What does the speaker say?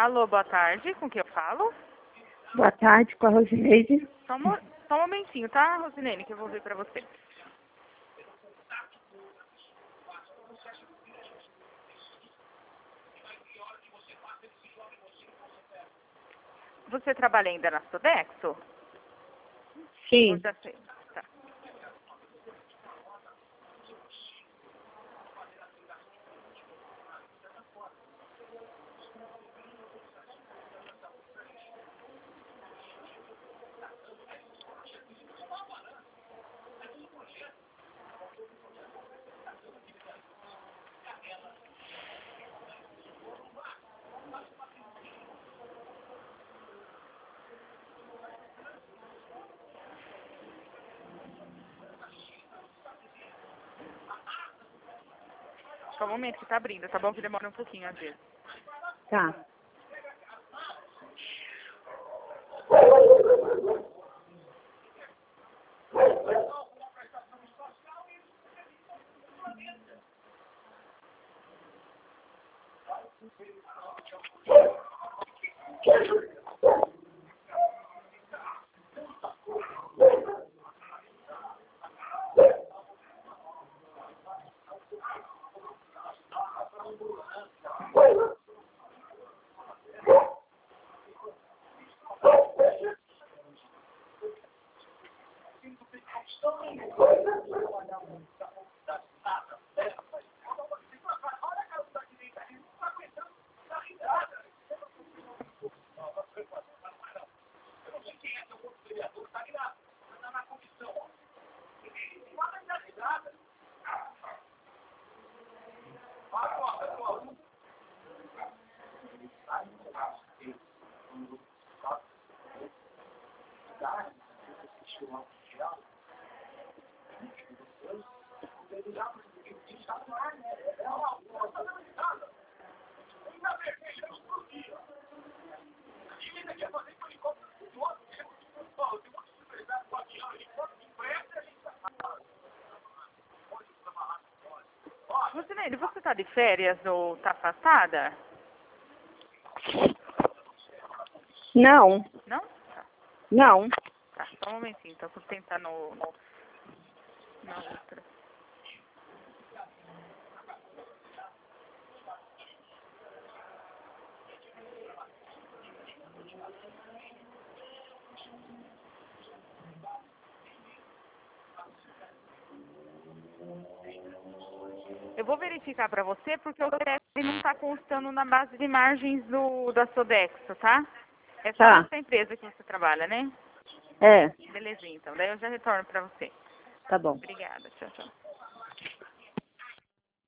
Alô, boa tarde. Com quem eu falo? Boa tarde, com a Rosineide. Só um momentinho, tá, Rosinene, que eu vou ver pra você. Você trabalha ainda na Sodexo? Sim. Ou já sei? Tá. Só um momento que tá abrindo, tá bom? Que demora um pouquinho às vezes. Tá. Rosinene, você tá de férias ou tá afastada? Não, Não? não. Tá, só um momentinho, então vou tentar na outra. Eu vou verificar pra você porque o crédito não tá constando na base de margens da Sodexo, tá? É só Tá. essa empresa que você trabalha, né? É, Belezinha, então. Daí eu já retorno pra você. tá bom. Obrigada. Tchau, tchau.